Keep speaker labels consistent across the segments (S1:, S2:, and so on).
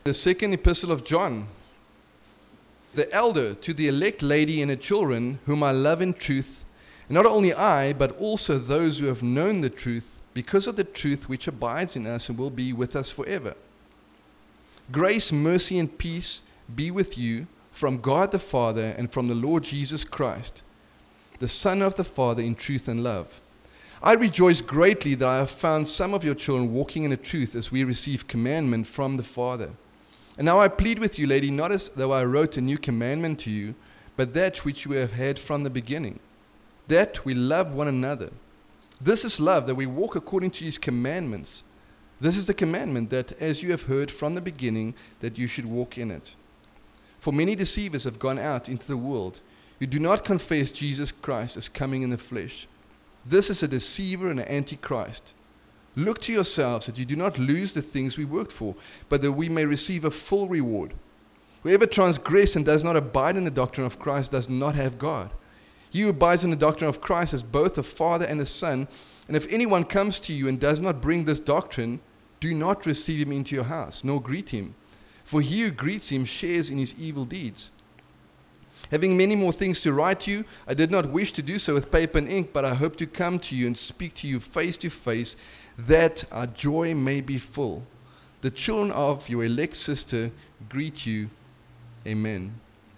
S1: The second epistle of John. The elder to the elect lady and her children, whom I love in truth, and not only I, but also those who have known the truth, because of the truth which abides in us and will be with us forever. Grace, mercy, and peace be with you from God the Father and from the Lord Jesus Christ, the Son of the Father, in truth and love. I rejoice greatly that I have found some of your children walking in the truth as we receive commandment from the Father. And now I plead with you, lady, not as though I wrote a new commandment to you, but that which you have had from the beginning, that we love one another. This is love, that we walk according to his commandments. This is the commandment, that as you have heard from the beginning, that you should walk in it. For many deceivers have gone out into the world, who do not confess Jesus Christ as coming in the flesh. This is a deceiver and an antichrist. Look to yourselves that you do not lose the things we worked for, but that we may receive a full reward. Whoever transgresses and does not abide in the doctrine of Christ does not have God. He who abides in the doctrine of Christ has both the Father and the Son. And if anyone comes to you and does not bring this doctrine, do not receive him into your house, nor greet him. For he who greets him shares in his evil deeds. Having many more things to write to you, I did not wish to do so with paper and ink, but I hope to come to you and speak to you face to face, that our joy may be full. The children of your elect sister greet you. Amen.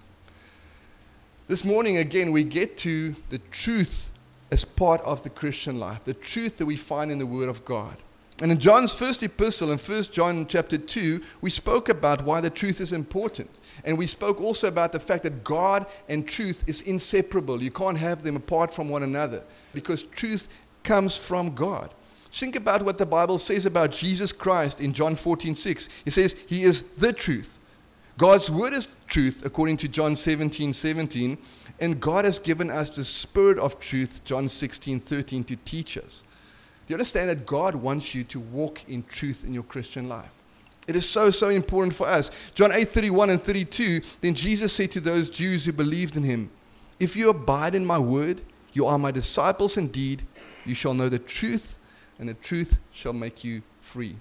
S1: This morning, again, we get to the truth as part of the Christian life, the truth that we find in the Word of God. And in John's first epistle, in 1 John chapter 2, we spoke about why the truth is important. And we spoke also about the fact that God and truth is inseparable. You can't have them apart from one another, because truth comes from God. Think about what the Bible says about Jesus Christ in John 14:6. It says he is the truth. God's word is truth, according to John 17:17. And God has given us the Spirit of truth, John 16:13, to teach us. Do you understand that God wants you to walk in truth in your Christian life? It is so, so important for us. John 8:31 and 32, then Jesus said to those Jews who believed in him, if you abide in my word, you are my disciples indeed. You shall know the truth, and the truth shall make you free.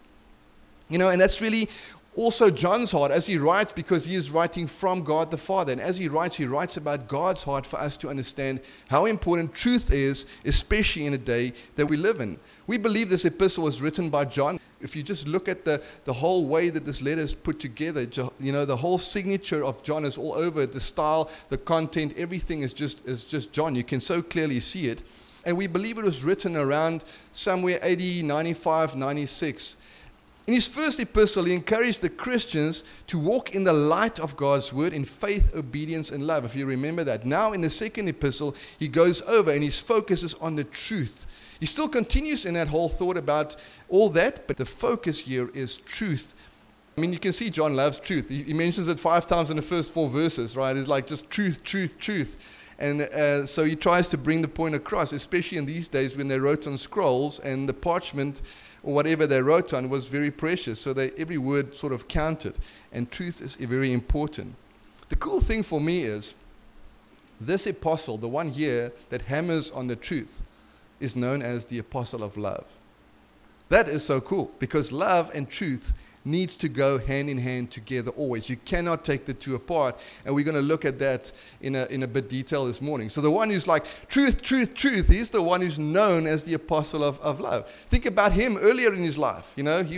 S1: And that's really also John's heart as he writes, because he is writing from God the Father. And as he writes about God's heart for us to understand how important truth is, especially in a day that we live in. We believe this epistle was written by John. If you just look at the whole way that this letter is put together, the whole signature of John is all over it. The style, the content, everything is just John. You can so clearly see it. And we believe it was written around somewhere 80, 95, 96. In his first epistle, he encouraged the Christians to walk in the light of God's word in faith, obedience, and love, if you remember that. Now, in the second epistle, he goes over and his focus is on the truth. He still continues in that whole thought about all that, but the focus here is truth. I mean, you can see John loves truth. He mentions it 5 times in the first 4 verses, right? It's like just truth, truth, truth. And so he tries to bring the point across, especially in these days when they wrote on scrolls and the parchment or whatever they wrote on was very precious. So every word sort of counted. And truth is very important. The cool thing for me is this apostle, the one here that hammers on the truth, is known as the apostle of love. That is so cool, because love and truth needs to go hand in hand together always. You cannot take the two apart, and we're going to look at that in a bit detail this morning. So the one who's like, truth, truth, truth, he's the one who's known as the apostle of love. Think about him earlier in his life.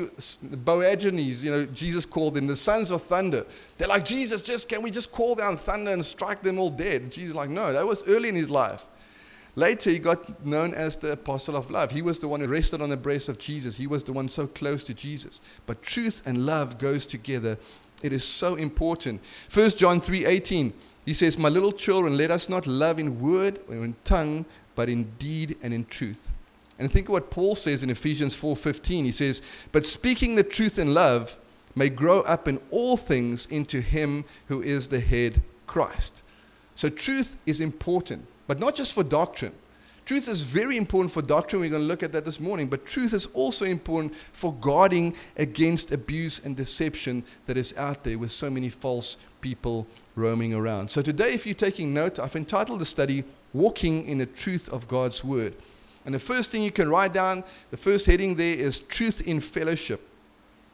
S1: Boanerges, Jesus called them the sons of thunder. They're like, Jesus, can we just call down thunder and strike them all dead? Jesus is like, no, that was early in his life. Later, he got known as the apostle of love. He was the one who rested on the breast of Jesus. He was the one so close to Jesus. But truth and love goes together. It is so important. 1 John 3:18, he says, my little children, let us not love in word or in tongue, but in deed and in truth. And think of what Paul says in Ephesians 4:15. He says, but speaking the truth in love may grow up in all things into him who is the head, Christ. So truth is important. But not just for doctrine. Truth is very important for doctrine. We're going to look at that this morning. But truth is also important for guarding against abuse and deception that is out there with so many false people roaming around. So today, if you're taking note, I've entitled the study, Walking in the Truth of God's Word. And the first thing you can write down, the first heading there is Truth in Fellowship.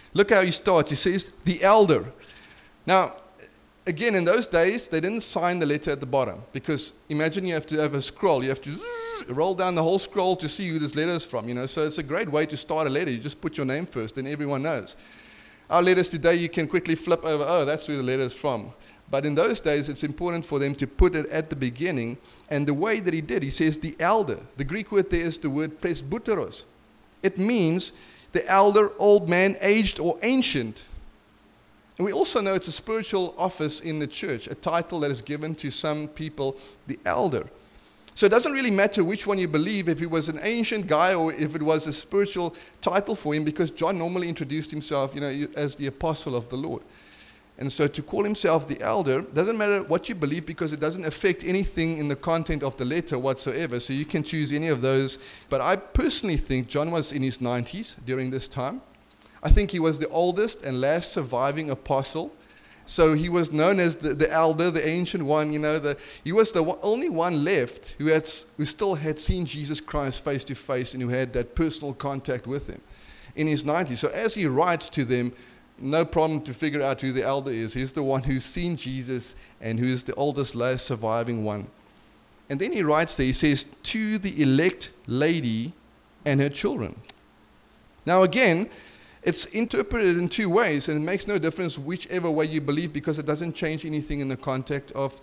S1: Look how he starts. He says, the elder. Now, again, in those days, they didn't sign the letter at the bottom, because imagine you have to have a scroll. You have to roll down the whole scroll to see who this letter is from. So it's a great way to start a letter. You just put your name first, and everyone knows. Our letters today, you can quickly flip over, oh, that's who the letter is from. But in those days, it's important for them to put it at the beginning. And the way that he did, he says the elder. The Greek word there is the word presbyteros. It means the elder, old man, aged or ancient. And we also know it's a spiritual office in the church, a title that is given to some people, the elder. So it doesn't really matter which one you believe, if he was an ancient guy or if it was a spiritual title for him, because John normally introduced himself, as the apostle of the Lord. And so to call himself the elder, doesn't matter what you believe, because it doesn't affect anything in the content of the letter whatsoever. So you can choose any of those. But I personally think John was in his 90s during this time. I think he was the oldest and last surviving apostle. So he was known as the elder, the ancient one. He was the only one left who still had seen Jesus Christ face to face and who had that personal contact with him in his 90s. So as he writes to them, no problem to figure out who the elder is. He's the one who's seen Jesus and who is the oldest, last surviving one. And then he writes there, he says, to the elect lady and her children. Now again, it's interpreted in two ways, and it makes no difference whichever way you believe, because it doesn't change anything in the content of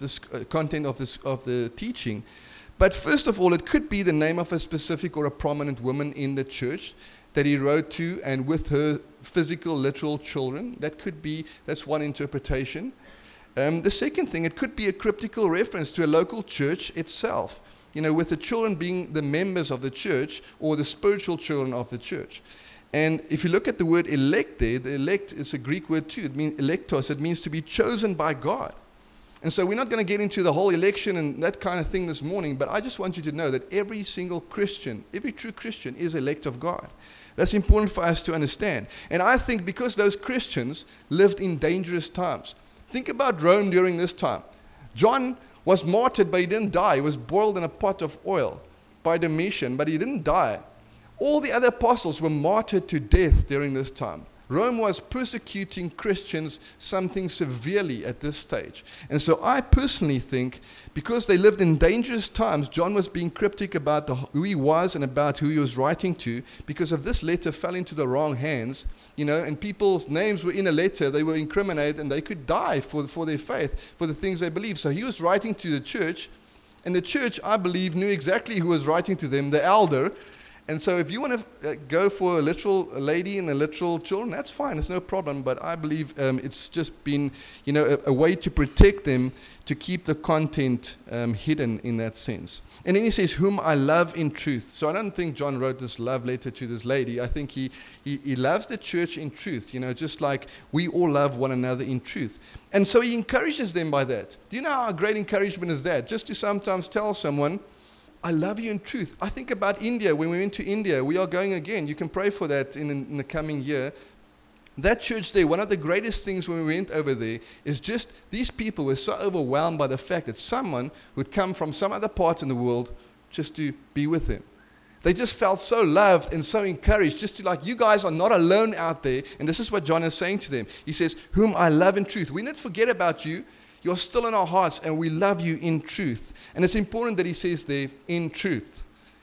S1: the teaching. But first of all, it could be the name of a specific or a prominent woman in the church that he wrote to, and with her physical, literal children. That's one interpretation. The second thing, it could be a cryptical reference to a local church itself, with the children being the members of the church or the spiritual children of the church. And if you look at the word elect there, the elect is a Greek word too. It means electos. It means to be chosen by God. And so we're not going to get into the whole election and that kind of thing this morning, but I just want you to know that every single Christian, every true Christian is elect of God. That's important for us to understand. And I think because those Christians lived in dangerous times. Think about Rome during this time. John was martyred, but he didn't die. He was boiled in a pot of oil by Domitian, but he didn't die. All the other apostles were martyred to death during this time. Rome was persecuting Christians something severely at this stage. And so I personally think, because they lived in dangerous times, John was being cryptic about who he was and about who he was writing to, because if this letter fell into the wrong hands, and people's names were in a letter, they were incriminated and they could die for their faith, for the things they believed. So he was writing to the church, and the church, I believe, knew exactly who was writing to them, the elder. And so if you want to go for a literal lady and a literal children, that's fine. It's no problem. But I believe it's just been, a way to protect them, to keep the content hidden in that sense. And then he says, whom I love in truth. So I don't think John wrote this love letter to this lady. I think he loves the church in truth, just like we all love one another in truth. And so he encourages them by that. Do you know how great encouragement is that? Just to sometimes tell someone, I love you in truth. I think about India. When we went to India, we are going again. You can pray for that in the coming year. That church there, one of the greatest things when we went over there is just these people were so overwhelmed by the fact that someone would come from some other part in the world just to be with them. They just felt so loved and so encouraged, just to you guys are not alone out there. And this is what John is saying to them. He says, whom I love in truth. We didn't forget about you. You're still in our hearts, and we love you in truth. And it's important that he says there, in truth.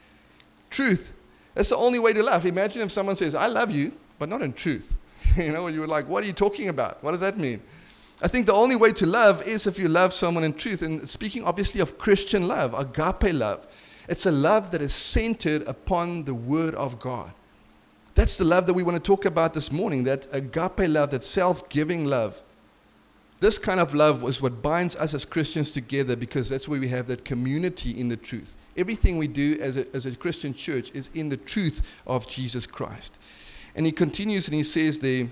S1: Truth. That's the only way to love. Imagine if someone says, I love you, but not in truth. You're like, what are you talking about? What does that mean? I think the only way to love is if you love someone in truth. And speaking obviously of Christian love, agape love, it's a love that is centered upon the Word of God. That's the love that we want to talk about this morning, that agape love, that self-giving love. This kind of love was what binds us as Christians together, because that's where we have that community in the truth. Everything we do as a Christian church is in the truth of Jesus Christ. And he continues and he says there,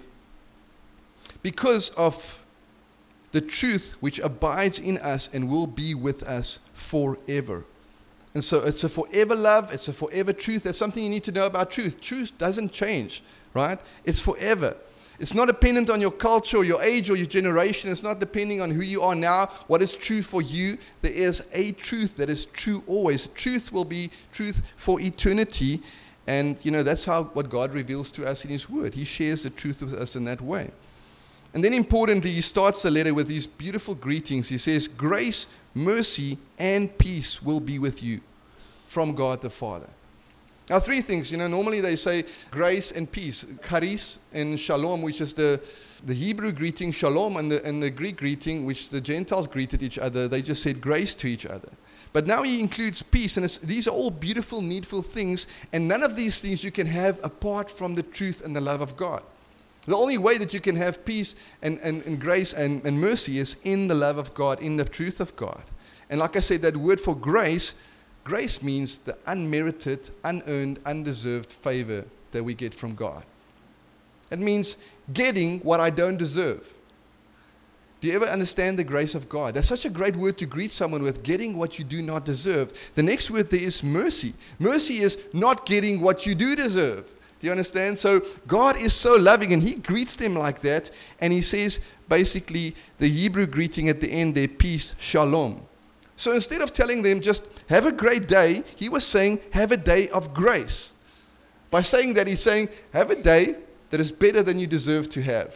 S1: because of the truth which abides in us and will be with us forever. And so it's a forever love, it's a forever truth. That's something you need to know about truth. Truth doesn't change, right? It's forever. It's not dependent on your culture or your age or your generation. It's not depending on who you are now, what is true for you. There is a truth that is true always. Truth will be truth for eternity. And, that's what God reveals to us in His Word. He shares the truth with us in that way. And then importantly, he starts the letter with these beautiful greetings. He says, grace, mercy, and peace will be with you from God the Father. Now, three things. Normally they say grace and peace. Charis and shalom, which is the Hebrew greeting, shalom, and the Greek greeting, which the Gentiles greeted each other. They just said grace to each other. But now he includes peace, and these are all beautiful, needful things, and none of these things you can have apart from the truth and the love of God. The only way that you can have peace and grace and mercy is in the love of God, in the truth of God. And like I said, that word for grace means the unmerited, unearned, undeserved favor that we get from God. It means getting what I don't deserve. Do you ever understand the grace of God? That's such a great word to greet someone with, getting what you do not deserve. The next word there is mercy. Mercy is not getting what you do deserve. Do you understand? So God is so loving, and He greets them like that. And He says, basically, the Hebrew greeting at the end there, peace, shalom. So instead of telling them just have a great day, He was saying have a day of grace. By saying that, He's saying have a day that is better than you deserve to have.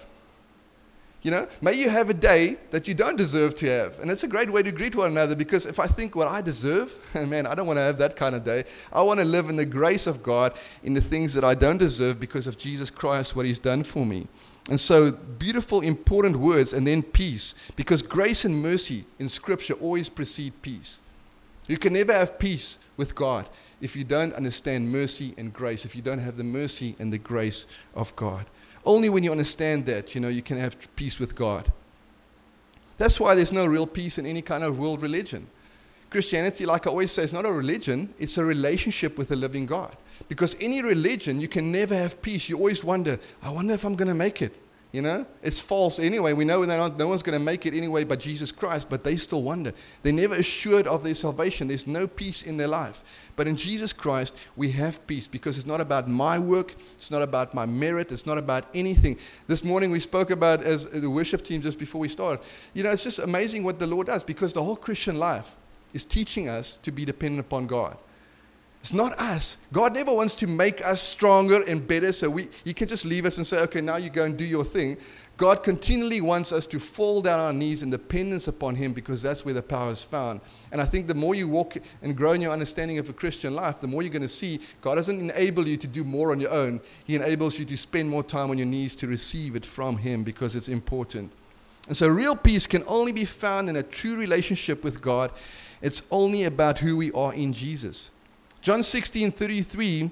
S1: May you have a day that you don't deserve to have. And it's a great way to greet one another, because if I think what I deserve, man, I don't want to have that kind of day. I want to live in the grace of God, in the things that I don't deserve because of Jesus Christ, what He's done for me. And so, beautiful, important words, and then peace. Because grace and mercy in Scripture always precede peace. You can never have peace with God if you don't understand mercy and grace, if you don't have the mercy and the grace of God. Only when you understand that, you can have peace with God. That's why there's no real peace in any kind of world religion. Christianity, like I always say, is not a religion, it's a relationship with the living God. Because any religion, you can never have peace. You always wonder, I wonder if I'm going to make it. It's false anyway. We know no one's going to make it anyway but Jesus Christ, but they still wonder. They're never assured of their salvation. There's no peace in their life. But in Jesus Christ, we have peace, because it's not about my work. It's not about my merit. It's not about anything. This morning we spoke about, as the worship team just before we started, it's just amazing what the Lord does, because the whole Christian life is teaching us to be dependent upon God. It's not us. God never wants to make us stronger and better so He can just leave us and say, okay, now you go and do your thing. God continually wants us to fall down on our knees in dependence upon Him, because that's where the power is found. And I think the more you walk and grow in your understanding of a Christian life, the more you're going to see God doesn't enable you to do more on your own. He enables you to spend more time on your knees to receive it from Him, because it's important. And so real peace can only be found in a true relationship with God. It's only about who we are in Jesus. John 16:33,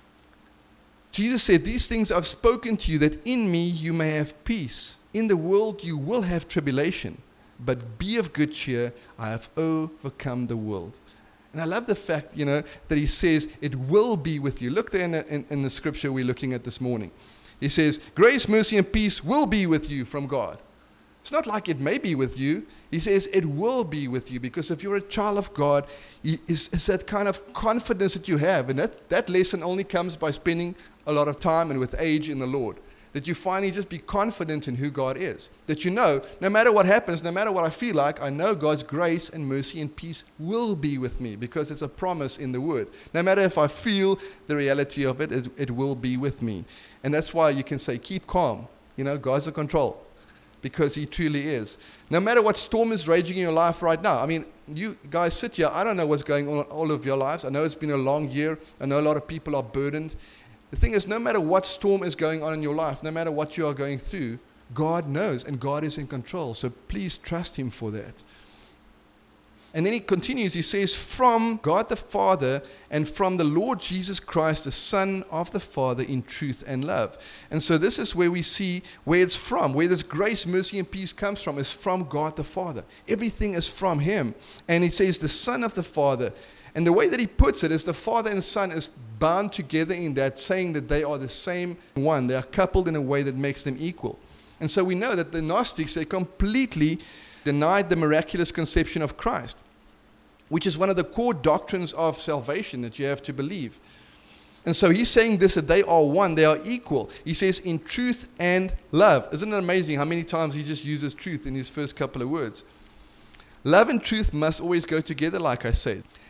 S1: Jesus said, these things I've spoken to you, that in me you may have peace. In the world you will have tribulation, but be of good cheer, I have overcome the world. And I love the fact, that He says it will be with you. Look there in the scripture we're looking at this morning. He says, grace, mercy, and peace will be with you from God. It's not like it may be with you. He says it will be with you, because if you're a child of God, it's that kind of confidence that you have. And that lesson only comes by spending a lot of time and with age in the Lord. That you finally just be confident in who God is. That no matter what happens, no matter what I feel like, I know God's grace and mercy and peace will be with me, because it's a promise in the Word. No matter if I feel the reality of it, it will be with me. And that's why you can say, keep calm. God's in control. Because He truly is. No matter what storm is raging in your life right now. I mean, you guys sit here. I don't know what's going on in all of your lives. I know it's been a long year. I know a lot of people are burdened. The thing is, no matter what storm is going on in your life, no matter what you are going through, God knows and God is in control. So please trust Him for that. And then he continues, he says, from God the Father and from the Lord Jesus Christ, the Son of the Father, in truth and love. And so this is where we see where it's from, where this grace, mercy, and peace comes from, is from God the Father. Everything is from Him. And he says the Son of the Father. And the way that he puts it is the Father and Son is bound together in that, saying that they are the same one. They are coupled in a way that makes them equal. And so we know that the Gnostics, they completely denied the miraculous conception of Christ, which is one of the core doctrines of salvation that you have to believe. And so he's saying this, that they are one, they are equal. He says in truth and love. Isn't it amazing how many times he just uses truth in his first couple of words? Love and truth must always go together, like I said.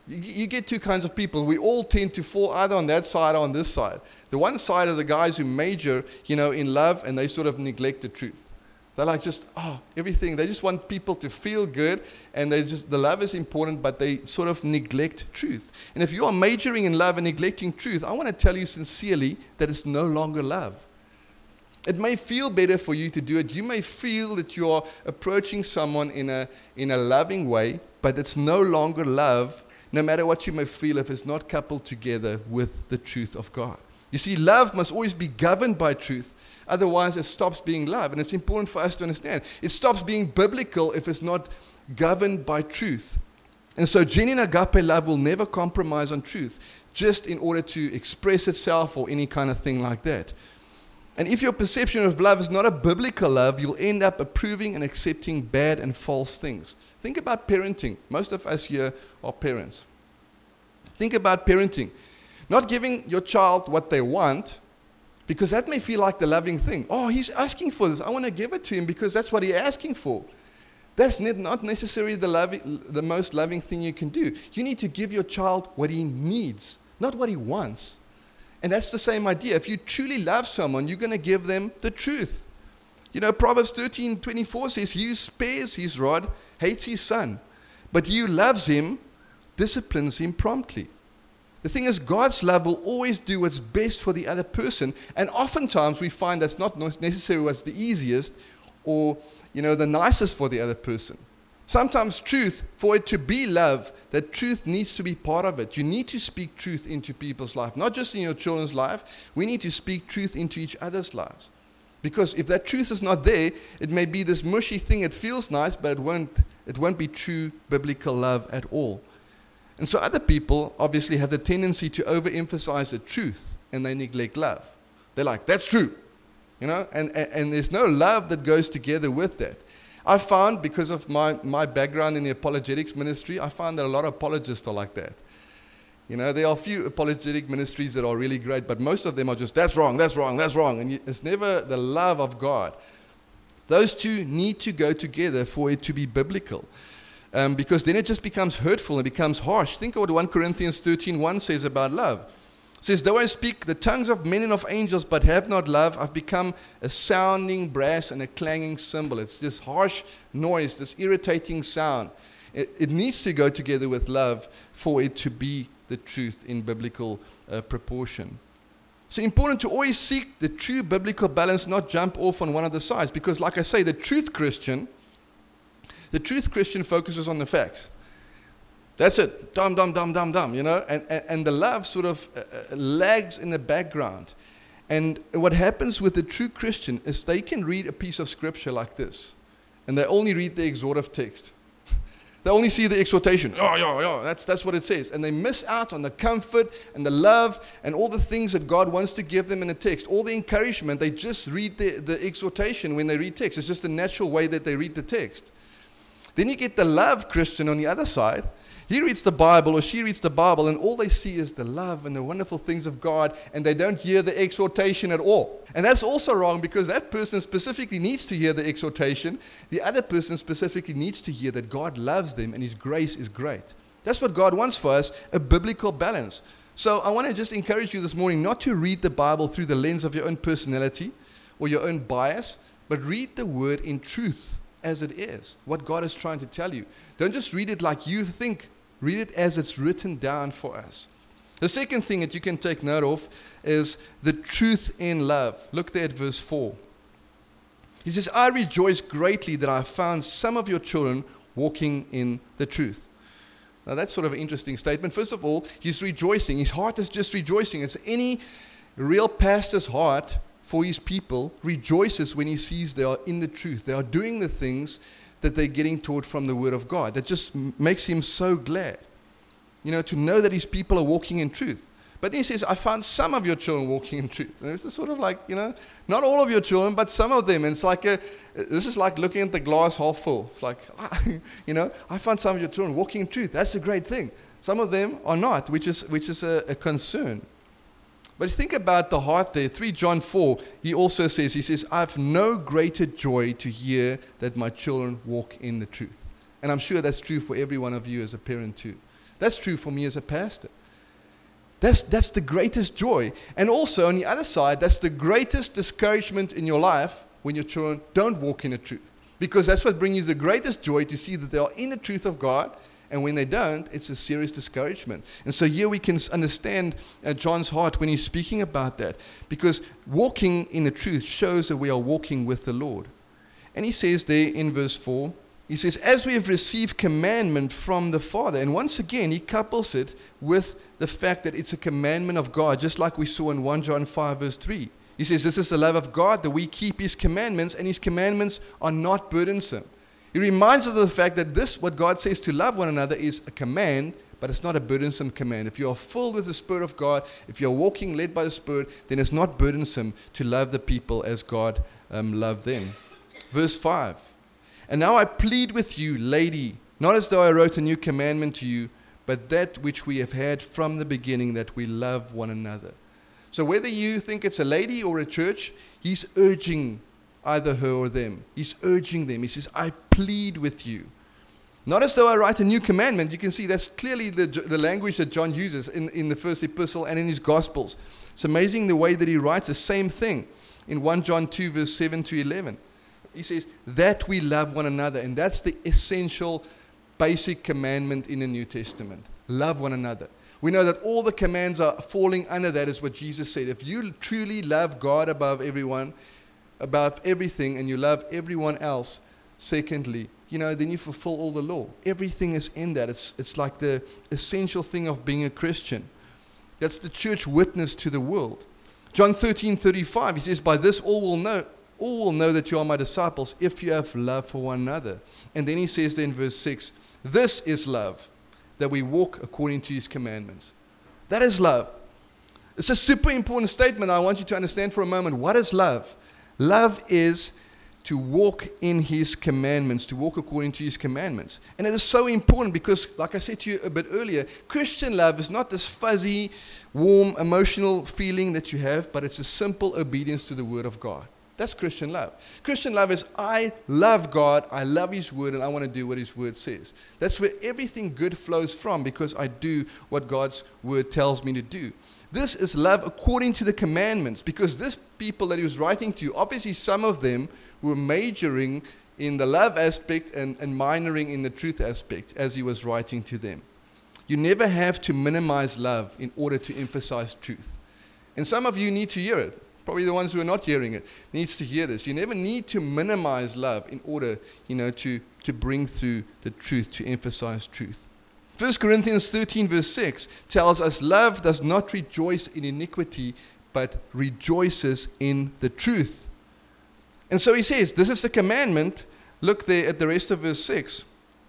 S1: You get two kinds of people. We all tend to fall either on that side or on this side. The one side are the guys who major, in love, and they sort of neglect the truth. They're like everything. They just want people to feel good, and the love is important, but they sort of neglect truth. And if you are majoring in love and neglecting truth, I want to tell you sincerely that it's no longer love. It may feel better for you to do it. You may feel that you are approaching someone in a loving way, but it's no longer love, no matter what you may feel, if it's not coupled together with the truth of God. You see, love must always be governed by truth. Otherwise, it stops being love. And it's important for us to understand. It stops being biblical if it's not governed by truth. And so genuine agape love will never compromise on truth, just in order to express itself or any kind of thing like that. And if your perception of love is not a biblical love, you'll end up approving and accepting bad and false things. Think about parenting. Most of us here are parents. Think about parenting. Not giving your child what they want, because that may feel like the loving thing. Oh, he's asking for this. I want to give it to him because that's what he's asking for. That's not necessarily the most loving thing you can do. You need to give your child what he needs, not what he wants. And that's the same idea. If you truly love someone, you're going to give them the truth. Proverbs 13:24 says, he who spares his rod hates his son, but he who loves him disciplines him promptly. The thing is, God's love will always do what's best for the other person, and oftentimes we find that's not necessarily what's the easiest or the nicest for the other person. Sometimes truth, for it to be love, that truth needs to be part of it. You need to speak truth into people's life, not just in your children's life. We need to speak truth into each other's lives. Because if that truth is not there, it may be this mushy thing. It feels nice, but it won't be true biblical love at all. And so other people obviously have the tendency to overemphasize the truth, and they neglect love. They're like, that's true. And there's no love that goes together with that. I found, because of my background in the apologetics ministry, I found that a lot of apologists are like that. There are a few apologetic ministries that are really great, but most of them are just, that's wrong, that's wrong, that's wrong. And it's never the love of God. Those two need to go together for it to be biblical. Because then it just becomes hurtful and becomes harsh. Think of what 1 Corinthians 13:1 says about love. It says, though I speak the tongues of men and of angels, but have not love, I've become a sounding brass and a clanging cymbal. It's this harsh noise, this irritating sound. It needs to go together with love for it to be the truth in biblical proportion. So important to always seek the true biblical balance, not jump off on one of the sides. Because like I say, the truth Christian focuses on the facts. That's it. Dum, dum, dum, dum, dum, And the love sort of lags in the background. And what happens with the true Christian is they can read a piece of scripture like this, and they only read the exhortative text. They only see the exhortation. That's what it says. And they miss out on the comfort and the love and all the things that God wants to give them in the text. All the encouragement, they just read the exhortation when they read text. It's just a natural way that they read the text. Then you get the love Christian on the other side. He reads the Bible, or she reads the Bible, and all they see is the love and the wonderful things of God, and they don't hear the exhortation at all. And that's also wrong, because that person specifically needs to hear the exhortation. The other person specifically needs to hear that God loves them and His grace is great. That's what God wants for us, a biblical balance. So I want to just encourage you this morning not to read the Bible through the lens of your own personality or your own bias, but read the Word in truth as it is, what God is trying to tell you. Don't just read it like you think. Read it as it's written down for us. The second thing that you can take note of is the truth in love. Look there at verse 4. He says, I rejoice greatly that I found some of your children walking in the truth. Now that's sort of an interesting statement. First of all, he's rejoicing. His heart is just rejoicing. It's any real pastor's heart for his people rejoices when he sees they are in the truth. They are doing the things that they're getting taught from the Word of God. That just makes him so glad, to know that his people are walking in truth. But then he says, I found some of your children walking in truth. And it's just sort of like, not all of your children, but some of them. And it's like, this is like looking at the glass half full. It's like, I found some of your children walking in truth. That's a great thing. Some of them are not, which is a concern. But think about the heart there. 3 John 4, he says, I have no greater joy to hear that my children walk in the truth. And I'm sure that's true for every one of you as a parent too. That's true for me as a pastor. That's the greatest joy. And also, on the other side, that's the greatest discouragement in your life when your children don't walk in the truth. Because that's what brings you the greatest joy, to see that they are in the truth of God, and when they don't, it's a serious discouragement. And so here we can understand John's heart when he's speaking about that. Because walking in the truth shows that we are walking with the Lord. And he says there in verse 4, he says, as we have received commandment from the Father. And once again, he couples it with the fact that it's a commandment of God, just like we saw in 1 John 5 verse 3. He says, this is the love of God, that we keep his commandments, and his commandments are not burdensome. He reminds us of the fact that this, what God says to love one another, is a command, but it's not a burdensome command. If you are filled with the Spirit of God, if you're walking led by the Spirit, then it's not burdensome to love the people as God loved them. Verse 5. And now I plead with you, lady, not as though I wrote a new commandment to you, but that which we have had from the beginning, that we love one another. So whether you think it's a lady or a church, he's urging either her or them. He's urging them. He says, I plead with you. Not as though I write a new commandment. You can see that's clearly the language that John uses in the first epistle and in his Gospels. It's amazing the way that he writes the same thing in 1 John 2, verse 7 to 11. He says, that we love one another. And that's the essential, basic commandment in the New Testament. Love one another. We know that all the commands are falling under that, is what Jesus said. If you truly love God above everyone, above everything, and you love everyone else, secondly, then you fulfill all the law. Everything is in that. It's like the essential thing of being a Christian. That's the church witness to the world. John 13:35, he says, by this all will know that you are my disciples, if you have love for one another. And then he says there in verse 6, this is love, that we walk according to his commandments. That is love. It's a super important statement. I want you to understand for a moment. What is love? Love is to walk in his commandments, to walk according to his commandments. And it is so important because, like I said to you a bit earlier, Christian love is not this fuzzy, warm, emotional feeling that you have, but it's a simple obedience to the word of God. That's Christian love. Christian love is, I love God, I love his word, and I want to do what his word says. That's where everything good flows from, because I do what God's word tells me to do. This is love according to the commandments, because this people that he was writing to, obviously some of them were majoring in the love aspect and minoring in the truth aspect as he was writing to them. You never have to minimize love in order to emphasize truth. And some of you need to hear it. Probably the ones who are not hearing it needs to hear this. You never need to minimize love in order, to bring through the truth, to emphasize truth. 1 Corinthians 13 verse 6 tells us love does not rejoice in iniquity, but rejoices in the truth. And so he says, this is the commandment. Look there at the rest of verse 6.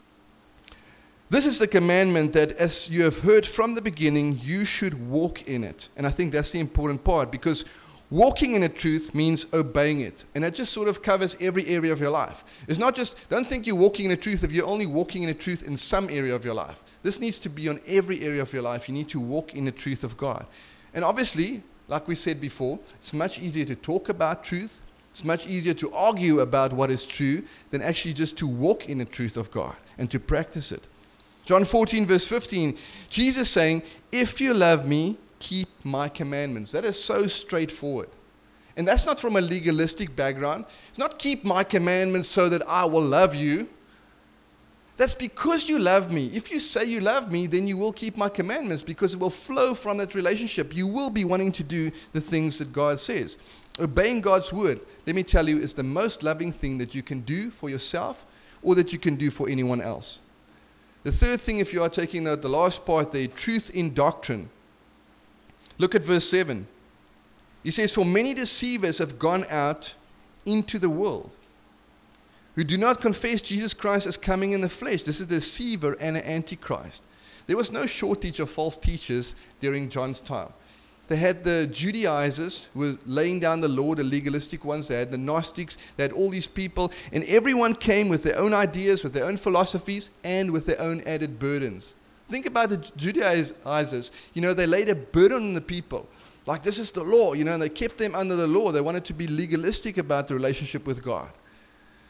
S1: This is the commandment, that as you have heard from the beginning, you should walk in it. And I think that's the important part, because walking in the truth means obeying it. And that just sort of covers every area of your life. It's not just, don't think you're walking in the truth if you're only walking in the truth in some area of your life. This needs to be on every area of your life. You need to walk in the truth of God. And obviously, like we said before, it's much easier to talk about truth. It's much easier to argue about what is true than actually just to walk in the truth of God and to practice it. John 14 verse 15, Jesus saying, if you love me, keep my commandments. That is so straightforward. And that's not from a legalistic background. It's not keep my commandments so that I will love you. That's because you love me. If you say you love me, then you will keep my commandments, because it will flow from that relationship. You will be wanting to do the things that God says. Obeying God's word, let me tell you, is the most loving thing that you can do for yourself or that you can do for anyone else. The third thing, if you are taking note, the last part there, truth in doctrine. Look at verse 7. He says, for many deceivers have gone out into the world, who do not confess Jesus Christ as coming in the flesh. This is a deceiver and an antichrist. There was no shortage of false teachers during John's time. They had the Judaizers who were laying down the law, the legalistic ones. They had the Gnostics. They had all these people. And everyone came with their own ideas, with their own philosophies, and with their own added burdens. Think about the Judaizers. They laid a burden on the people. Like, this is the law, and they kept them under the law. They wanted to be legalistic about the relationship with God.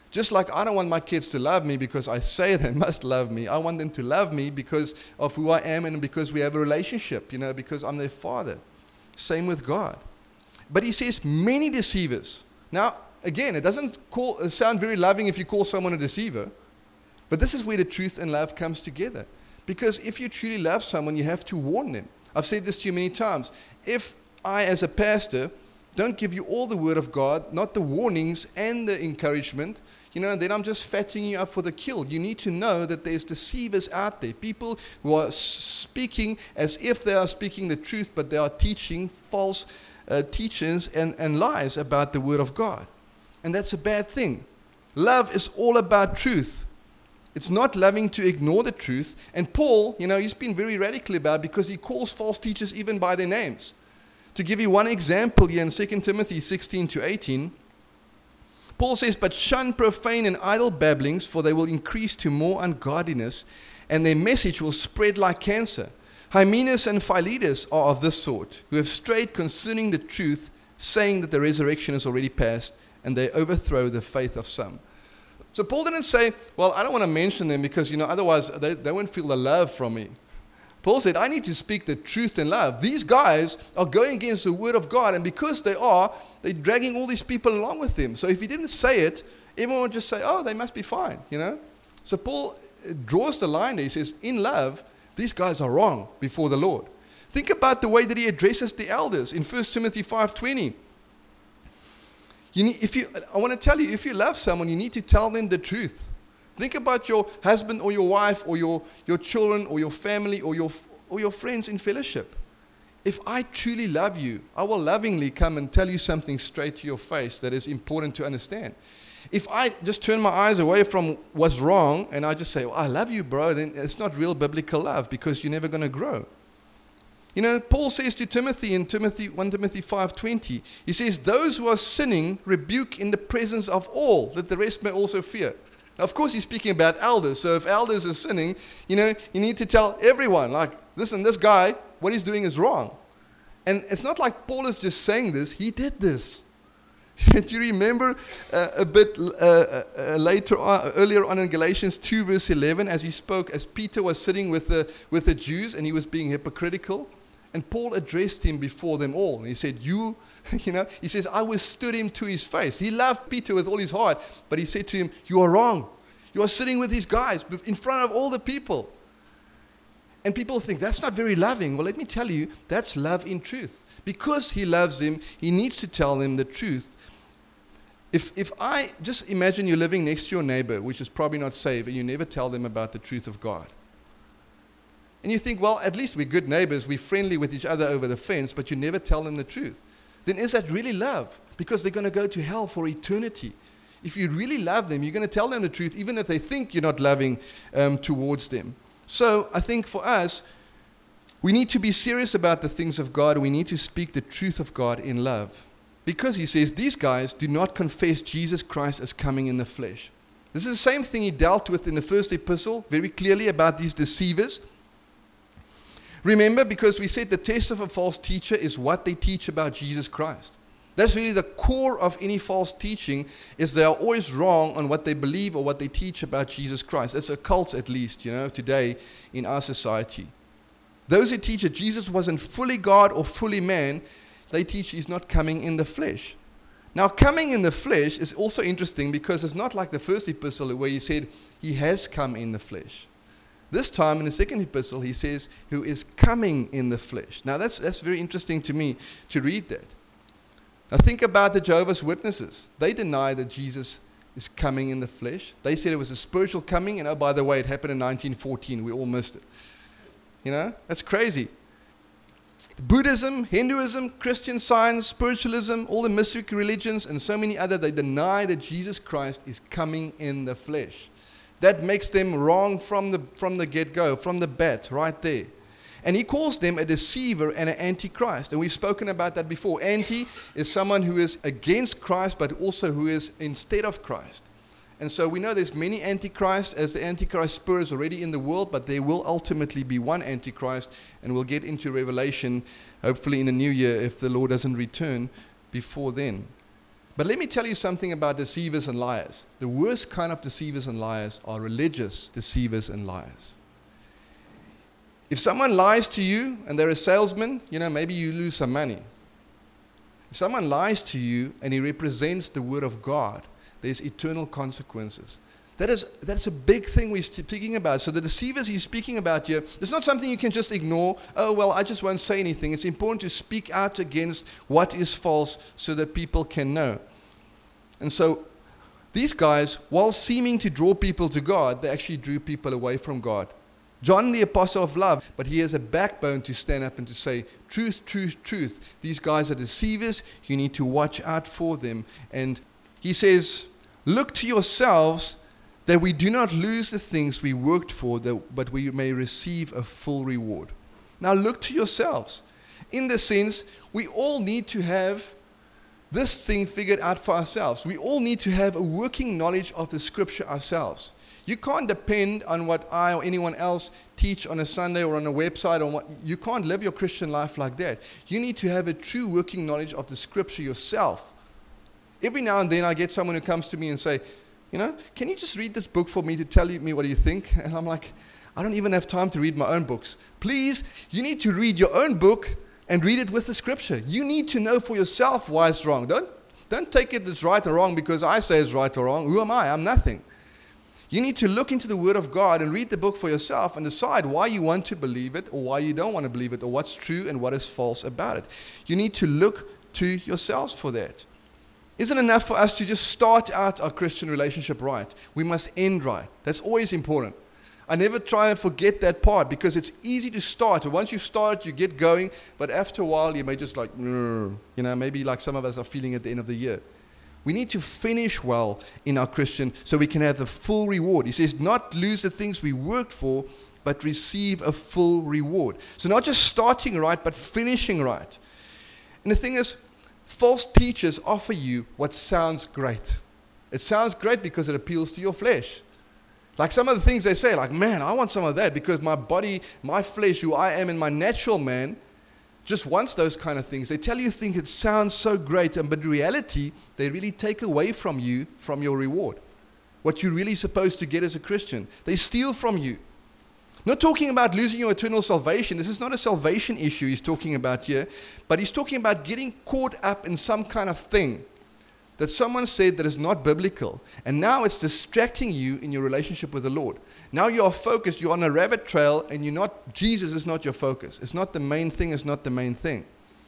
S1: Just like I don't want my kids to love me because I say they must love me. I want them to love me because of who I am and because we have a relationship, because I'm their father. Same with God. But he says many deceivers. Now, again, it doesn't sound very loving if you call someone a deceiver. But this is where the truth and love comes together. Because if you truly love someone, you have to warn them. I've said this to you many times. If I, as a pastor, don't give you all the word of God, not the warnings and the encouragement, then I'm just fattening you up for the kill. You need to know that there's deceivers out there. People who are speaking as if they are speaking the truth, but they are teaching false teachings and lies about the word of God. And that's a bad thing. Love is all about truth. It's not loving to ignore the truth. And Paul, he's been very radical about it because he calls false teachers even by their names. To give you one example here in 2 Timothy 16-18, Paul says, "But shun profane and idle babblings, for they will increase to more ungodliness, and their message will spread like cancer. Hymenaeus and Philetus are of this sort, who have strayed concerning the truth, saying that the resurrection is already past, and they overthrow the faith of some." So Paul didn't say, well, I don't want to mention them because, otherwise they won't feel the love from me. Paul said, I need to speak the truth in love. These guys are going against the word of God, and because they're dragging all these people along with them. So if he didn't say it, everyone would just say, oh, they must be fine, So Paul draws the line there. He says, in love, these guys are wrong before the Lord. Think about the way that he addresses the elders in 1 Timothy 5:20. I want to tell you, if you love someone, you need to tell them the truth. Think about your husband or your wife or your children or your family or your friends in fellowship. If I truly love you, I will lovingly come and tell you something straight to your face that is important to understand. If I just turn my eyes away from what's wrong and I just say, I love you, bro, then it's not real biblical love because you're never going to grow. Paul says to Timothy in 1 Timothy 5:20, he says, those who are sinning rebuke in the presence of all, that the rest may also fear. Now, of course, he's speaking about elders. So if elders are sinning, you need to tell everyone, like, listen, this guy, what he's doing is wrong. And it's not like Paul is just saying this. He did this. Do you remember a bit earlier on in Galatians 2 verse 11, as Peter was sitting with the Jews and he was being hypocritical? And Paul addressed him before them all. And he said, he says, I withstood him to his face. He loved Peter with all his heart. But he said to him, you are wrong. You are sitting with these guys in front of all the people. And people think, that's not very loving. Well, let me tell you, that's love in truth. Because he loves them, he needs to tell them the truth. If I just imagine you're living next to your neighbor, which is probably not saved, and you never tell them about the truth of God. And you think, well, at least we're good neighbors, we're friendly with each other over the fence, but you never tell them the truth. Then is that really love? Because they're going to go to hell for eternity. If you really love them, you're going to tell them the truth, even if they think you're not loving towards them. So I think for us, we need to be serious about the things of God. We need to speak the truth of God in love. Because he says, these guys do not confess Jesus Christ as coming in the flesh. This is the same thing he dealt with in the first epistle, very clearly about these deceivers. Remember, because we said the test of a false teacher is what they teach about Jesus Christ. That's really the core of any false teaching, is they are always wrong on what they believe or what they teach about Jesus Christ. That's a cult, at least, today in our society. Those who teach that Jesus wasn't fully God or fully man, they teach he's not coming in the flesh. Now, coming in the flesh is also interesting because it's not like the first epistle where he said he has come in the flesh. This time in the second epistle, he says who is coming in the flesh. Now, that's very interesting to me to read that. Now, think about the Jehovah's Witnesses. They deny that Jesus is coming in the flesh. They said it was a spiritual coming, and oh, by the way, it happened in 1914. We all missed it. That's crazy. Buddhism, Hinduism, Christian Science, spiritualism, all the mystic religions, and so many other, they deny that Jesus Christ is coming in the flesh. That makes them wrong from the get-go, from the bat, right there. And he calls them a deceiver and an antichrist. And we've spoken about that before. Anti is someone who is against Christ, but also who is instead of Christ. And so we know there's many antichrists, as the antichrist spirit is already in the world, but there will ultimately be one antichrist, and we'll get into Revelation, hopefully in the new year, if the Lord doesn't return before then. But let me tell you something about deceivers and liars. The worst kind of deceivers and liars are religious deceivers and liars. If someone lies to you and they're a salesman, maybe you lose some money. If someone lies to you and he represents the word of God, there's eternal consequences. That's a big thing we're speaking about. So the deceivers he's speaking about here, it's not something you can just ignore. Oh, well, I just won't say anything. It's important to speak out against what is false so that people can know. And so these guys, while seeming to draw people to God, they actually drew people away from God. John, the apostle of love, but he has a backbone to stand up and to say, truth, truth, truth. These guys are deceivers. You need to watch out for them. And he says, look to yourselves that we do not lose the things we worked for, but we may receive a full reward. Now look to yourselves. In the sense, we all need to have this thing figured out for ourselves. We all need to have a working knowledge of the scripture ourselves. You can't depend on what I or anyone else teach on a Sunday or on a website. You can't live your Christian life like that. You need to have a true working knowledge of the scripture yourself. Every now and then I get someone who comes to me and say, can you just read this book for me to tell me what you think? And I'm like, I don't even have time to read my own books. Please, you need to read your own book and read it with the scripture. You need to know for yourself why it's wrong. Don't take it as right or wrong because I say it's right or wrong. Who am I? I'm nothing. You need to look into the Word of God and read the book for yourself and decide why you want to believe it or why you don't want to believe it or what's true and what is false about it. You need to look to yourselves for that. Isn't it enough for us to just start out our Christian relationship right? We must end right. That's always important. I never try and forget that part because it's easy to start. Once you start, you get going, but after a while, you may just maybe like some of us are feeling at the end of the year. We need to finish well in our Christian so we can have the full reward. He says, not lose the things we worked for, but receive a full reward. So not just starting right, but finishing right. And the thing is, false teachers offer you what sounds great. It sounds great because it appeals to your flesh. Like some of the things they say, like, man, I want some of that because my body, my flesh, who I am in my natural man, just wants those kind of things. They tell you think it sounds so great, but in reality, they really take away from you, from your reward. What you're really supposed to get as a Christian. They steal from you. Not talking about losing your eternal salvation. This is not a salvation issue he's talking about here, but he's talking about getting caught up in some kind of thing that someone said that is not biblical. And now it's distracting you in your relationship with the Lord. Now you are focused, you're on a rabbit trail, and Jesus is not your focus. It's not the main thing, it's not the main thing.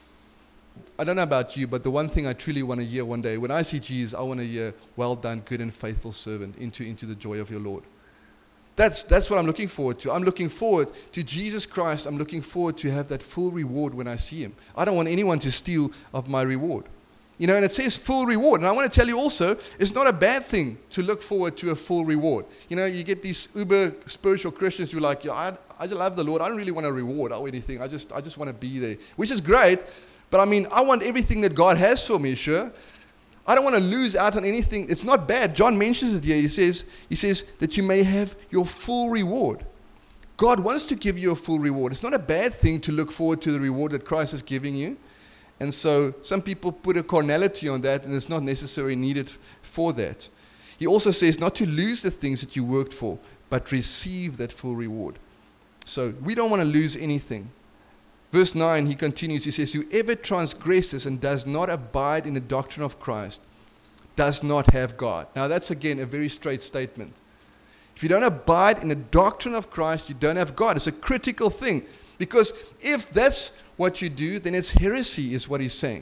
S1: I don't know about you, but the one thing I truly want to hear one day, when I see Jesus, I want to hear, well done, good and faithful servant, into the joy of your Lord. That's what I'm looking forward to. I'm looking forward to Jesus Christ. I'm looking forward to have that full reward when I see him. I don't want anyone to steal of my reward. And it says full reward. And I want to tell you also, it's not a bad thing to look forward to a full reward. You get these uber spiritual Christians who are like, I love the Lord. I don't really want a reward or anything. I just want to be there, which is great. But I want everything that God has for me, sure. I don't want to lose out on anything. It's not bad. John mentions it here. He says that you may have your full reward. God wants to give you a full reward. It's not a bad thing to look forward to the reward that Christ is giving you. And so some people put a carnality on that, and it's not necessarily needed for that. He also says not to lose the things that you worked for, but receive that full reward. So we don't want to lose anything. Verse 9, he continues, he says, whoever transgresses and does not abide in the doctrine of Christ does not have God. Now that's again a very straight statement. If you don't abide in the doctrine of Christ, you don't have God. It's a critical thing. Because if that's what you do, then it's heresy, is what he's saying.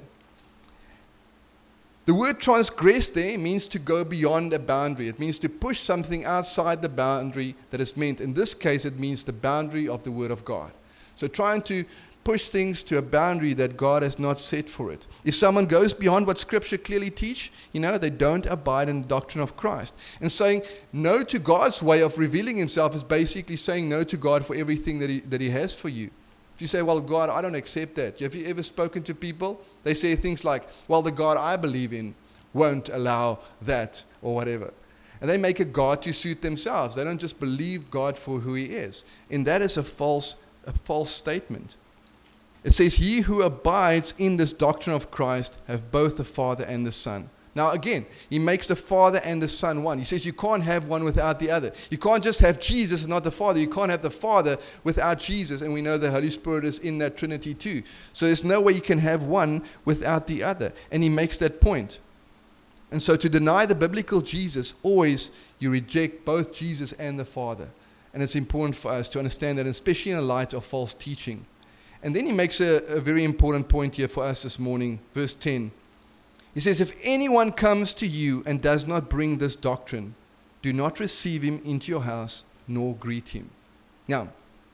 S1: The word transgress there means to go beyond a boundary. It means to push something outside the boundary that is meant. In this case, it means the boundary of the Word of God. So trying to push things to a boundary that God has not set for it. If someone goes beyond what Scripture clearly teach, they don't abide in the doctrine of Christ. And saying no to God's way of revealing himself is basically saying no to God for everything that he has for you. If you say, well, God, I don't accept that. Have you ever spoken to people? They say things like, well, the God I believe in won't allow that or whatever. And they make a God to suit themselves. They don't just believe God for who he is. And that is a false statement. It says, he who abides in this doctrine of Christ have both the Father and the Son. Now again, he makes the Father and the Son one. He says you can't have one without the other. You can't just have Jesus and not the Father. You can't have the Father without Jesus. And we know the Holy Spirit is in that Trinity too. So there's no way you can have one without the other. And he makes that point. And so to deny the biblical Jesus, always you reject both Jesus and the Father. And it's important for us to understand that, especially in the light of false teaching. And then he makes a very important point here for us this morning, verse 10. He says, if anyone comes to you and does not bring this doctrine, do not receive him into your house, nor greet him. Now,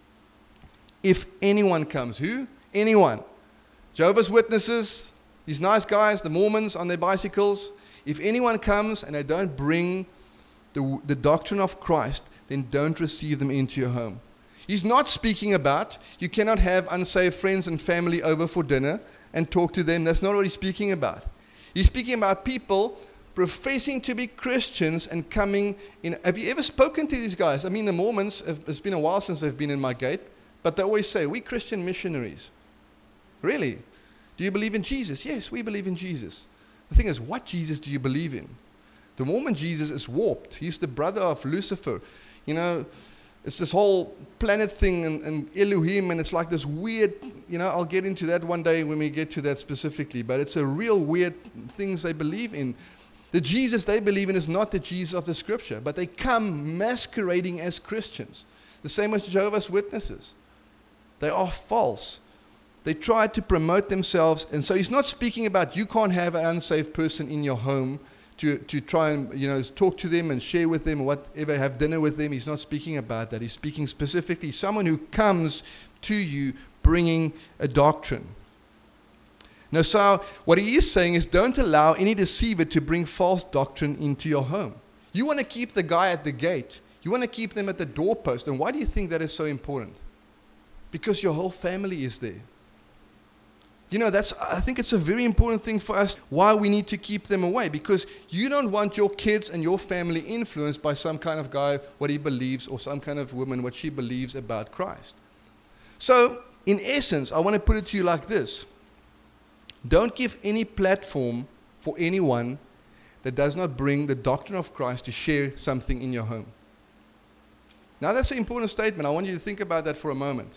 S1: if anyone comes, who? Anyone. Jehovah's Witnesses, these nice guys, the Mormons on their bicycles. If anyone comes and they don't bring the doctrine of Christ, then don't receive them into your home. He's not speaking about you cannot have unsaved friends and family over for dinner and talk to them. That's not what he's speaking about. He's speaking about people professing to be Christians and coming in. Have you ever spoken to these guys? I mean, the Mormons, it's been a while since they've been in my gate, but they always say, we're Christian missionaries. Really? Do you believe in Jesus? Yes, we believe in Jesus. The thing is, what Jesus do you believe in? The Mormon Jesus is warped. He's the brother of Lucifer. You know, it's this whole planet thing and Elohim, and it's like this weird, I'll get into that one day when we get to that specifically, but it's a real weird things they believe in. The Jesus they believe in is not the Jesus of the Scripture, but they come masquerading as Christians. The same as Jehovah's Witnesses. They are false. They try to promote themselves, and so he's not speaking about you can't have an unsaved person in your home to try and talk to them and share with them or whatever, have dinner with them. He's not speaking about that. He's speaking specifically someone who comes to you bringing a doctrine. Now, so what he is saying is don't allow any deceiver to bring false doctrine into your home. You want to keep the guy at the gate. You want to keep them at the doorpost. And why do you think that is so important? Because your whole family is there. I think it's a very important thing for us, why we need to keep them away, because you don't want your kids and your family influenced by some kind of guy, what he believes, or some kind of woman, what she believes about Christ. So, in essence, I want to put it to you like this. Don't give any platform for anyone that does not bring the doctrine of Christ to share something in your home. Now, that's an important statement. I want you to think about that for a moment.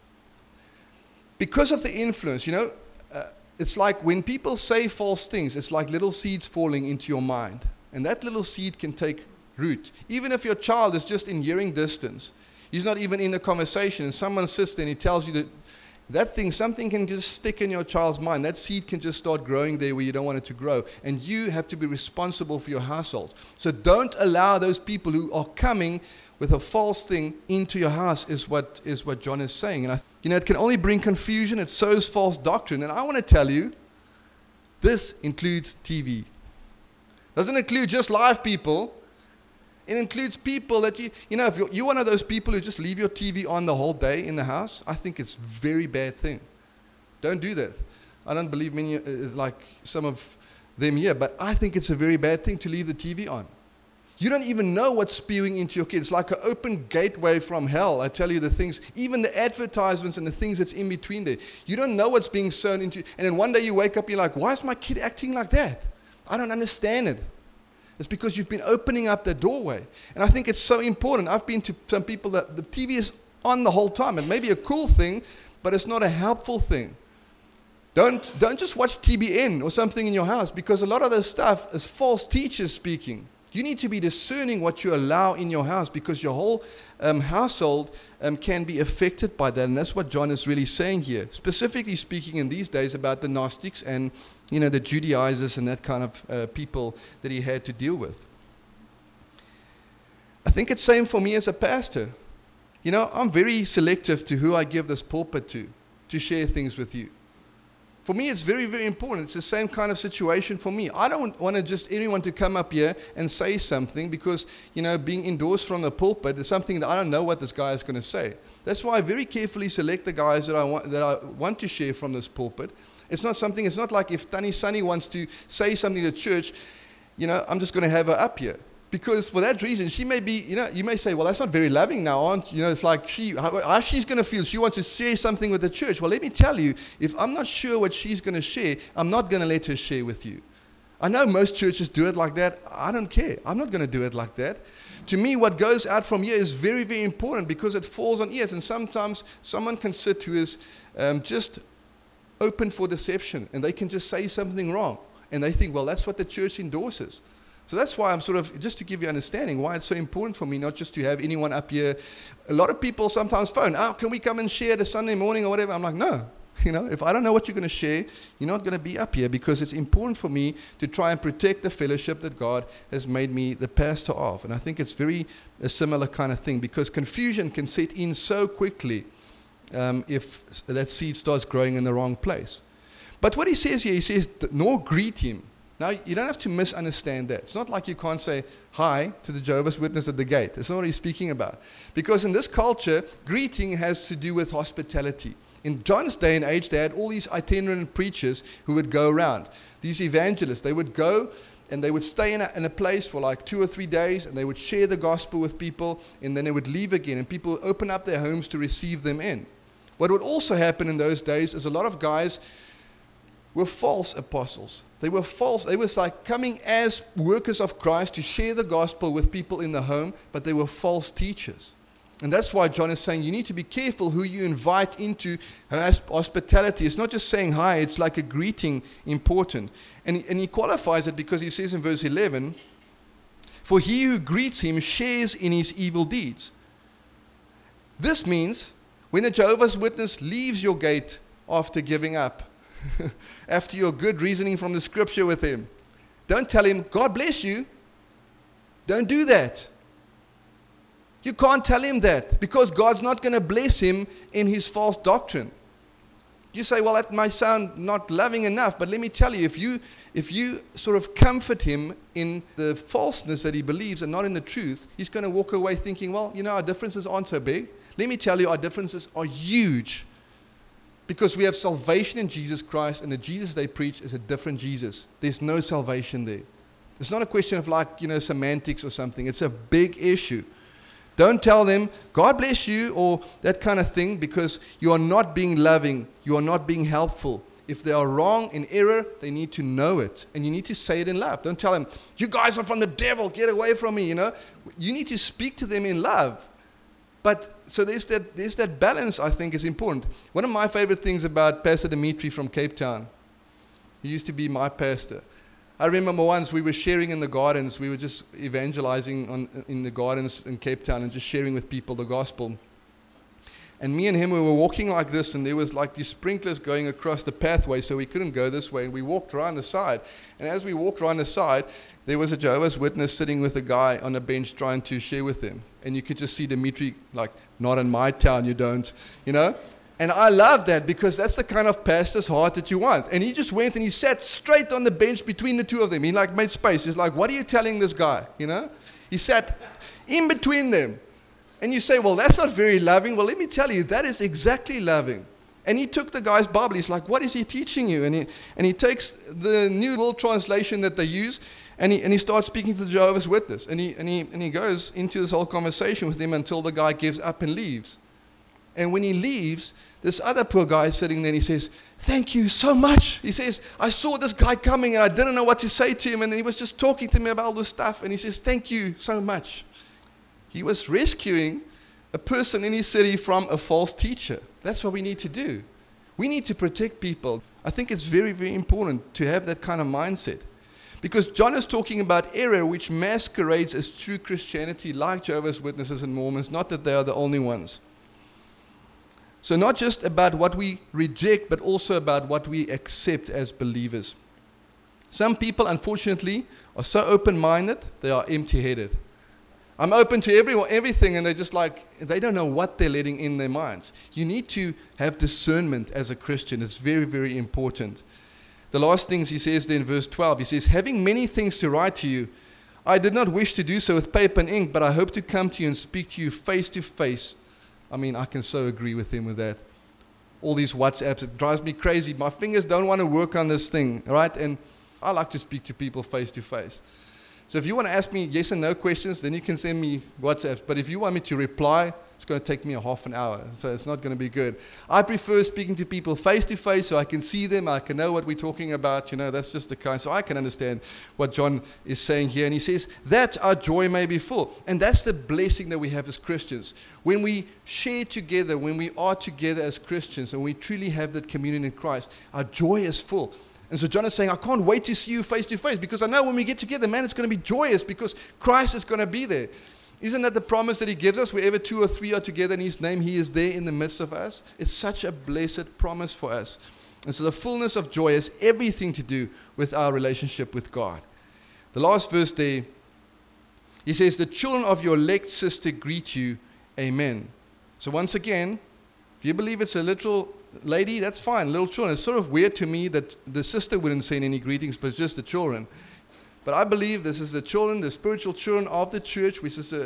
S1: Because of the influence, it's like when people say false things, it's like little seeds falling into your mind. And that little seed can take root. Even if your child is just in hearing distance, he's not even in a conversation, and someone sits there and he tells you that thing, something can just stick in your child's mind. That seed can just start growing there where you don't want it to grow. And you have to be responsible for your household. So don't allow those people who are coming with a false thing into your house is what John is saying. And it can only bring confusion. It sows false doctrine. And I want to tell you, this includes TV. Doesn't include just live people. It includes people that if you're one of those people who just leave your TV on the whole day in the house, I think it's a very bad thing. Don't do that. I don't believe many like some of them here, but I think it's a very bad thing to leave the TV on. You don't even know what's spewing into your kids. It's like an open gateway from hell. I tell you the things, even the advertisements and the things that's in between there. You don't know what's being sown into. And then one day you wake up, you're like, why is my kid acting like that? I don't understand it. It's because you've been opening up the doorway. And I think it's so important. I've been to some people that the TV is on the whole time. It may be a cool thing, but it's not a helpful thing. Don't just watch TBN or something in your house, because a lot of this stuff is false teachers speaking. You need to be discerning what you allow in your house, because your whole household can be affected by that. And that's what John is really saying here, specifically speaking in these days about the Gnostics and the Judaizers and that kind of people that he had to deal with. I think it's the same for me as a pastor. I'm very selective to who I give this pulpit to share things with you. For me, it's very, very important. It's the same kind of situation for me. I don't want to just anyone to come up here and say something because, being endorsed from the pulpit is something that I don't know what this guy is going to say. That's why I very carefully select the guys that I want to share from this pulpit. It's not like if Tani Sunny wants to say something to church, I'm just going to have her up here. Because for that reason, she may be, you may say, well, that's not very loving now, aren't you? It's like how she's going to feel. She wants to share something with the church. Well, let me tell you, if I'm not sure what she's going to share, I'm not going to let her share with you. I know most churches do it like that. I don't care. I'm not going to do it like that. To me, what goes out from here is very, very important because it falls on ears. And sometimes someone can sit who is just open for deception, and they can just say something wrong. And they think, well, that's what the church endorses. So that's why I'm sort of, just to give you understanding, why it's so important for me not just to have anyone up here. A lot of people sometimes phone, can we come and share the Sunday morning or whatever? I'm like, no. If I don't know what you're going to share, you're not going to be up here, because it's important for me to try and protect the fellowship that God has made me the pastor of. And I think it's a similar kind of thing, because confusion can set in so quickly if that seed starts growing in the wrong place. But what he says here, he says, nor greet him. Now, you don't have to misunderstand that. It's not like you can't say hi to the Jehovah's Witness at the gate. That's not what he's speaking about. Because in this culture, greeting has to do with hospitality. In John's day and age, they had all these itinerant preachers who would go around. These evangelists, they would go and they would stay in a place for like 2 or 3 days, and they would share the gospel with people, and then they would leave again, and people would open up their homes to receive them in. What would also happen in those days is a lot of guys were false apostles. They were false. They were like coming as workers of Christ to share the gospel with people in the home, but they were false teachers. And that's why John is saying you need to be careful who you invite into hospitality. It's not just saying hi, it's like a greeting important. And he qualifies it because he says in verse 11, for he who greets him shares in his evil deeds. This means when a Jehovah's Witness leaves your gate after giving up, after your good reasoning from the scripture with him, don't tell him, God bless you. Don't do that. You can't tell him that, because God's not going to bless him in his false doctrine. You say, well, that might sound not loving enough, but let me tell you, if you sort of comfort him in the falseness that he believes and not in the truth, he's going to walk away thinking, well, our differences aren't so big. Let me tell you, our differences are huge, because we have salvation in Jesus Christ, and the Jesus they preach is a different Jesus. There's no salvation there. It's not a question of semantics or something. It's a big issue. Don't tell them, God bless you, or that kind of thing, because you are not being loving. You are not being helpful. If they are wrong, in error, they need to know it. And you need to say it in love. Don't tell them, you guys are from the devil, get away from me, You need to speak to them in love. But so there's that balance, I think, is important. One of my favorite things about Pastor Dimitri from Cape Town, he used to be my pastor. I remember once we were sharing in the gardens. We were just evangelizing in the gardens in Cape Town and just sharing with people the gospel. And me and him, we were walking like this, and there was like these sprinklers going across the pathway, so we couldn't go this way. And we walked around the side. And as we walked around the side, there was a Jehovah's Witness sitting with a guy on a bench trying to share with him. And you could just see Dimitri like, not in my town, you don't, And I love that, because that's the kind of pastor's heart that you want. And he just went and he sat straight on the bench between the two of them. He made space. He's like, what are you telling this guy? He sat in between them. And you say, well, that's not very loving. Well, let me tell you, that is exactly loving. And he took the guy's Bible. He's like, what is he teaching you? And he takes the New World Translation that they use, and he starts speaking to the Jehovah's Witness. And he goes into this whole conversation with him until the guy gives up and leaves. And when he leaves, this other poor guy is sitting there, and he says, thank you so much. He says, I saw this guy coming, and I didn't know what to say to him, and he was just talking to me about all this stuff. And he says, thank you so much. He was rescuing a person in his city from a false teacher. That's what we need to do. We need to protect people. I think it's very, very important to have that kind of mindset. Because John is talking about error which masquerades as true Christianity, like Jehovah's Witnesses and Mormons, not that they are the only ones. So not just about what we reject, but also about what we accept as believers. Some people, unfortunately, are so open-minded, they are empty-headed. I'm open to everything, and they're just like, they don't know what they're letting in their minds. You need to have discernment as a Christian. It's very, very important. The last things he says there in verse 12, he says, having many things to write to you, I did not wish to do so with paper and ink, but I hope to come to you and speak to you face to face. I mean, I can so agree with him with that. All these WhatsApps, it drives me crazy. My fingers don't want to work on this thing, right? And I like to speak to people face to face. So if you want to ask me yes and no questions, then you can send me WhatsApp. But if you want me to reply, it's going to take me a half an hour. So it's not going to be good. I prefer speaking to people face to face so I can see them. I can know what we're talking about. That's just the kind. So I can understand what John is saying here. And he says that our joy may be full. And that's the blessing that we have as Christians. When we share together, when we are together as Christians, and we truly have that communion in Christ, our joy is full. And so John is saying, I can't wait to see you face to face, because I know when we get together, man, it's going to be joyous because Christ is going to be there. Isn't that the promise that he gives us? Wherever 2 or 3 are together in his name, he is there in the midst of us. It's such a blessed promise for us. And so the fullness of joy has everything to do with our relationship with God. The last verse there, he says, the children of your elect sister greet you. Amen. So once again, if you believe it's a literal lady, that's fine, little children. It's sort of weird to me that the sister wouldn't send any greetings, but just the children. But I believe this is the children, the spiritual children of the church, which is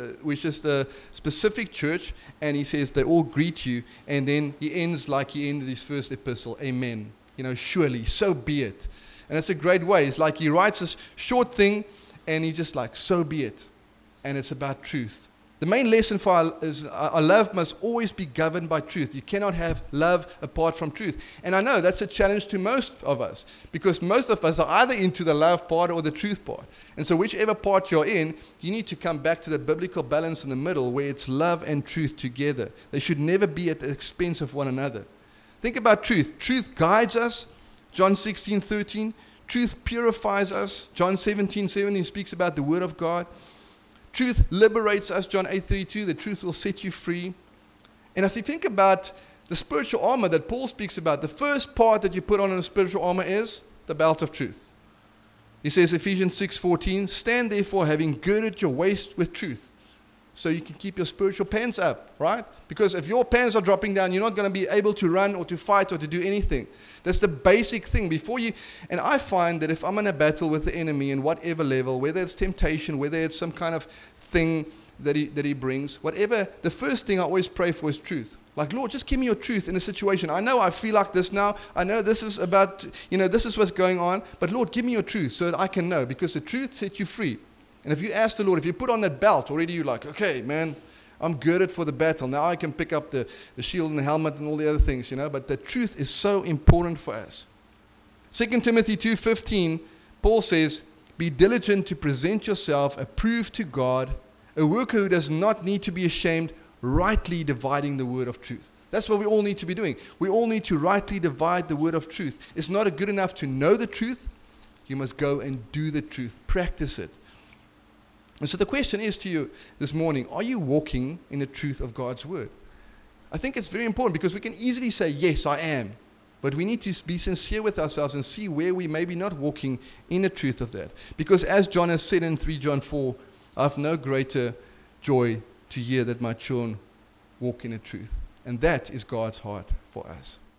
S1: a specific church. And he says they all greet you. And then he ends like he ended his first epistle. Amen. Surely, so be it. And it's a great way. It's like he writes this short thing and he just like, so be it. And it's about truth. The main lesson for our love must always be governed by truth. You cannot have love apart from truth. And I know that's a challenge to most of us, because most of us are either into the love part or the truth part. And so whichever part you're in, you need to come back to the biblical balance in the middle where it's love and truth together. They should never be at the expense of one another. Think about truth. Truth guides us. John 16:13. Truth purifies us. John 17:17 speaks about the word of God. Truth liberates us, John 8:32, the truth will set you free. And if you think about the spiritual armor that Paul speaks about, the first part that you put on in the spiritual armor is the belt of truth. He says, Ephesians 6:14, stand therefore having girded your waist with truth, so you can keep your spiritual pants up, right? Because if your pants are dropping down, you're not going to be able to run or to fight or to do anything. That's the basic thing. And I find that if I'm in a battle with the enemy in whatever level, whether it's temptation, whether it's some kind of thing that he brings, whatever, the first thing I always pray for is truth. Like, Lord, just give me your truth in a situation. I know I feel like this now. I know this is about, this is what's going on. But Lord, give me your truth so that I can know, because the truth sets you free. And if you ask the Lord, if you put on that belt, already you're like, okay, man, I'm girded for the battle. Now I can pick up the shield and the helmet and all the other things, But the truth is so important for us. 2 Timothy 2:15, Paul says, be diligent to present yourself approved to God, a worker who does not need to be ashamed, rightly dividing the word of truth. That's what we all need to be doing. We all need to rightly divide the word of truth. It's not good enough to know the truth. You must go and do the truth. Practice it. And so the question is to you this morning, are you walking in the truth of God's word? I think it's very important, because we can easily say, yes, I am. But we need to be sincere with ourselves and see where we may be not walking in the truth of that. Because as John has said in 3 John 4, I have no greater joy to hear that my children walk in the truth. And that is God's heart for us.